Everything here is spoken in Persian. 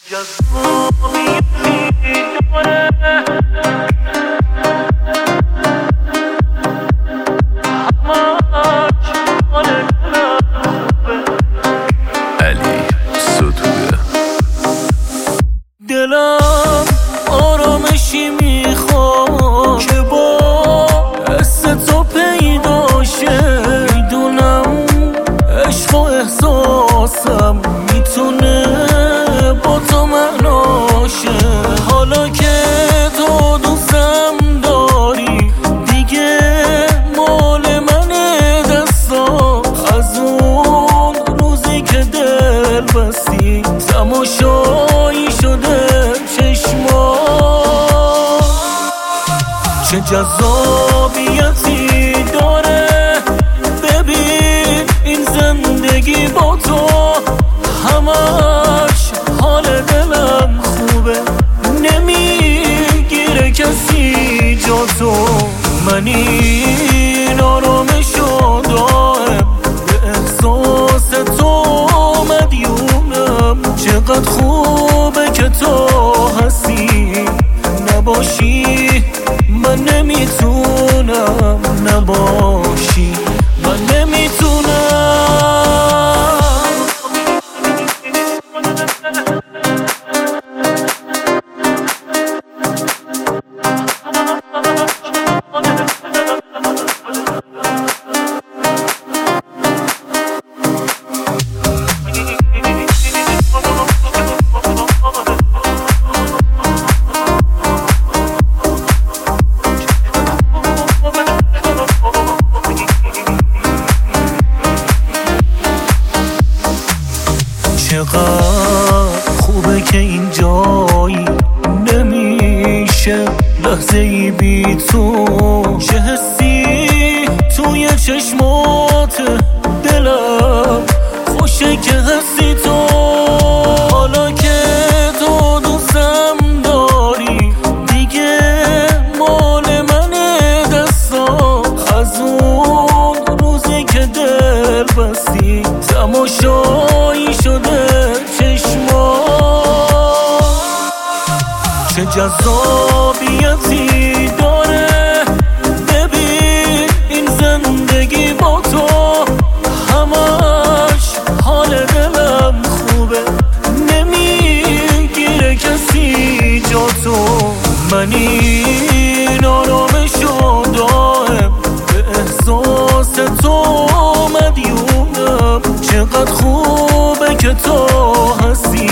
دلم آرامشی میخواد که با حس تو پیدا شه. میدونم عشق و احساسم میتونه با تو معناشه. حالا که تو دوستم داری دیگه مال منه دستا. از اون روزی که دل بستی تماشایی شده چشما. چه جذابیتی داره ببین این زندگی با تو. همش حال دلم خوبه نمیگیره کسی جا تو. من این آرامشو دائم به احساس تو مدیونم. چقدر خوبه که تو هستی نباشی من نمیتونم. نباشی من نمیتونم. چقدر خوبه که این جایی نمیشه لحظه ای بی تو. چه حسی توی چشمات دلم خوشه که هستی تو. حالا که تو دوستم داری دیگه مال منه دستا. از اون روزی که دل بستی تماشایی شده چشما. چه جذابیتی داره ببین این زندگی با تو. همش حال دلم خوبه نمیگیره کسی جا تو. من این آرامشو دائم به احساس تو مدیونم. چقدر خوبه که تو هستی